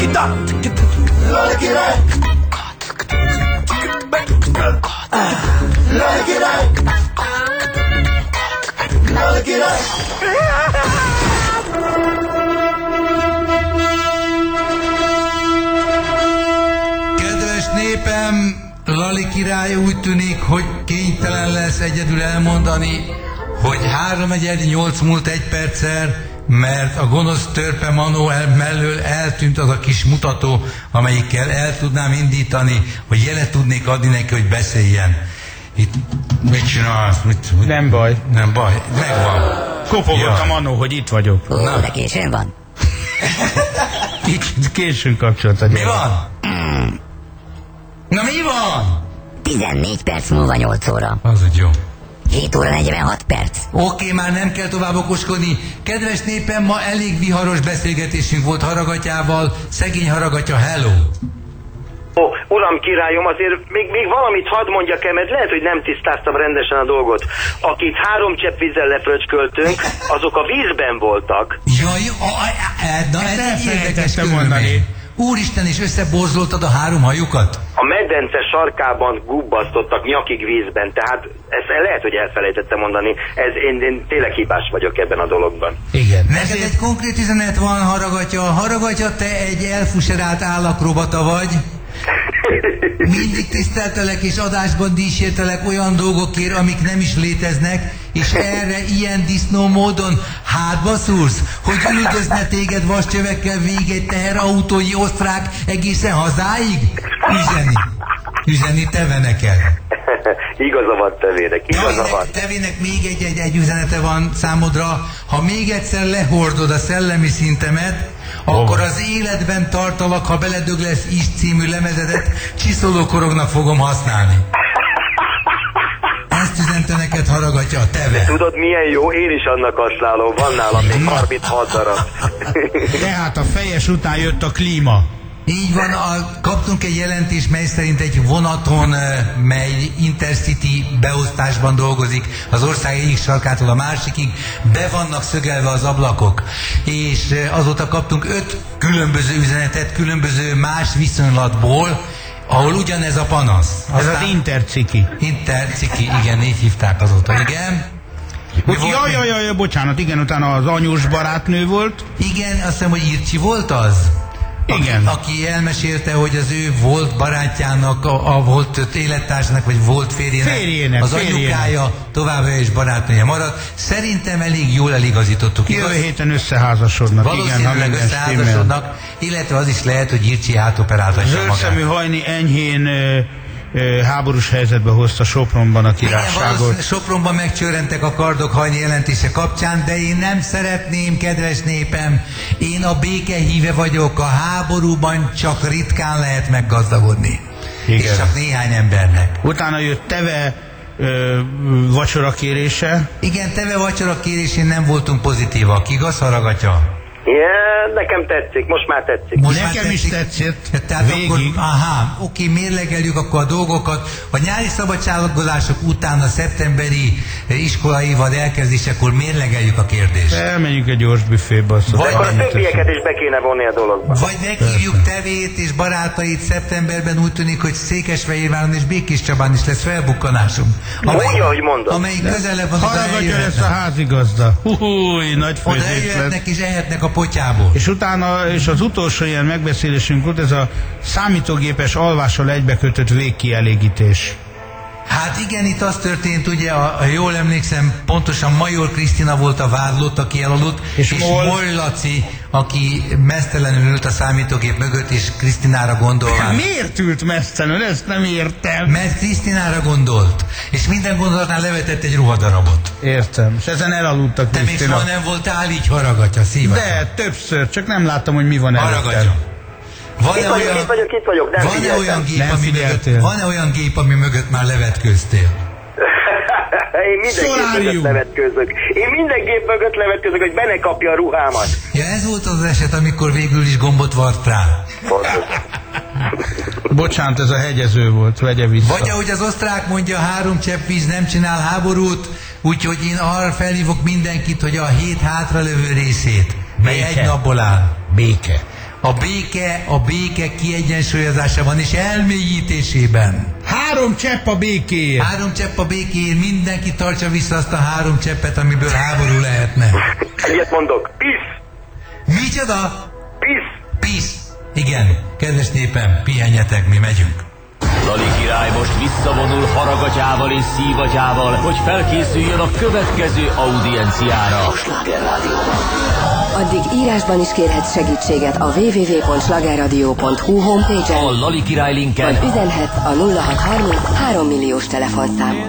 Lali király. Lali király. Lali király. Kedves népem, Lali király úgy tűnik, hogy kénytelen lesz egyedül elmondani, hogy 3:8 múlt 1 perccel, mert a gonosz törpe Manó mellől eltűnt az a kis mutató, amelyikkel el tudnám indítani, hogy jelet tudnék adni neki, hogy beszéljen. Itt mit csinálsz? Nem baj. Nem baj, megvan. Kopogott a Manó, hogy itt vagyok. Ó, de későn van. Kicsit későn kapcsolt a Mi gyerek. van? Na mi van? 14 perc múlva 8 óra. Az úgy jó. 7 óra 46 perc. Oké, már nem kell tovább okoskodni. Kedves népem, ma elég viharos beszélgetésünk volt Haragatyával. Szegény Haragatya, hello! Ó, uram, királyom, azért még valamit hadd mondjak el, mert lehet, hogy nem tisztáztam rendesen a dolgot. Akit 3 csepp vízzel lefröcsköltünk, azok a vízben voltak. Jaj, na ez egy érdekes elfelejtettem mondani. körülmény. Úristen, és összeborzoltad a 3 hajukat? A medence sarkában gubbasztottak nyakig vízben, tehát ezt lehet, hogy elfelejtettem mondani. Én tényleg hibás vagyok ebben a dologban. Igen. Neked egy konkrét üzenet van, Haragatya. Haragatya, te egy elfuserált állakrobata vagy. Mindig tiszteltelek és adásban dísértelek olyan dolgokért, amik nem is léteznek, és erre ilyen disznó módon hátba szúrsz, hogy üldözne téged vascsövekkel végig egy teherautói osztrák egészen hazáig? Üzenni tevenek el. Igaza van tevének, igaza van. Tevének még egy üzenete van számodra. Ha még egyszer lehordod a szellemi szintemet, akkor az életben tartalak, ha beledög lesz is című lemezedet, csiszolókorognak fogom használni. Ezt üzente neked, Haragatya, a teve. Tudod milyen jó? Én is annak használom, van nálam még 36 darab. Tehát a fejes után jött a klíma. Így van, kaptunk egy jelentést, mely szerint egy vonaton, mely Intercity beosztásban dolgozik, az ország egyik sarkától a másikig, be vannak szögelve az ablakok. És azóta kaptunk 5 különböző üzenetet, különböző más viszonylatból, ahol ugyanez a panasz. Ez az Interciki. Interciki, igen, így hívták azóta, igen. Jaj, bocsánat, igen, utána az anyós barátnő volt. Igen, azt hiszem, hogy Ircsi volt az? Igen. Aki elmesélte, hogy az ő volt barátjának, a volt élettársának, vagy volt férjének az anyukája továbbra is barátnője maradt. Szerintem elég jól eligazítottuk. Jövő héten összeházasodnak. Valószínűleg összeházasodnak, illetve az is lehet, hogy Ircsi átoperáltatja magát. Zöldszemű Hajni enyhén háborús helyzetbe hozta Sopronban a királyságot. Sopronban megcsörrentek a kardok Hajni jelentése kapcsán, de én nem szeretném, kedves népem, én a békehíve vagyok, a háborúban csak ritkán lehet meggazdagodni. Igen. És csak néhány embernek. Utána jött Teve vacsorakérése. Igen, Teve vacsorakérésén nem voltunk pozitívak, igaz, Haragatya? Nekem tetszik, most már tetszik. Nekem is tetszett. Tehát végig. akkor, oké, mérlegeljük akkor a dolgokat. A nyári szabadságolások után a szeptemberi iskolai évad elkezdésekor mérlegeljük a kérdést. Elmenjünk egy gyors büfébe. Vagy akkor a többieket is be kéne vonni a dologba. Vagy meghívjuk Tevét és barátait szeptemberben, úgy tűnik, hogy Székesfehérváron és Békéscsabán is lesz felbukkanásunk. Amelyik közelebb van, Haragatya lesz a házigazda. Nagy főzés lesz. Oda eljöhetnek és ehetnek a potyából. És utána, és az utolsó ilyen megbeszélésünk volt, ez a számítógépes alvással egybekötött végkielégítés. Hát igen, itt az történt, ugye, ha jól emlékszem, pontosan Major Krisztina volt a vádlott, aki elaludt, és Moll Laci, aki mesztelenül ült a számítógép mögött, és Krisztinára gondolva. Miért ült mesztelenül? Ezt nem értem. Mert Krisztinára gondolt, és minden gondolatnál levetett egy ruhadarabot. Értem, és ezen elaludtak Krisztina. Te még soha nem voltál így, Haragatya, szívesen. De, többször, csak nem láttam, hogy mi van előttem. Van-e olyan gép, ami mögött már levetköztél? Én minden gép mögött levetközök. Én minden gép mögött levetközök, hogy be ne kapja a ruhámat. Ja, ez volt az eset, amikor végül is gombot vart rá. Bocsánat, ez a hegyező volt, vegye vissza. Vagy ahogy az osztrák mondja, 3 csepp víz nem csinál háborút, úgyhogy én arra felhívok mindenkit, hogy a 7 hátralevő részét, mely egy napból áll. Béke. A béke kiegyensúlyozásában és elmélyítésében. 3 csepp a békéért. 3 csepp a békéért, mindenki tartsa vissza azt a 3 cseppet, amiből háború lehetne. Egyet mondok. Peace. Micsoda? Peace. Peace. Igen, kedves népem, pihenjetek, mi megyünk. Lali király most visszavonul haragatyával és szívatyával, hogy felkészüljön a következő audienciára. A Sláger Rádióban. Addig írásban is kérhetsz segítséget a www.slagerradio.hu homepage-en. A Lali király linken. Vagy üzenhetsz a 0630 3 milliós telefonszámon.